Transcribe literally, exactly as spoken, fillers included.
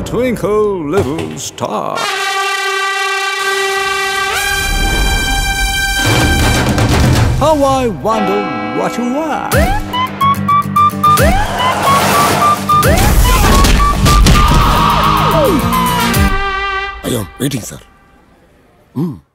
twinkle, little star. How I wonder what you are. I am waiting, sir. Mm.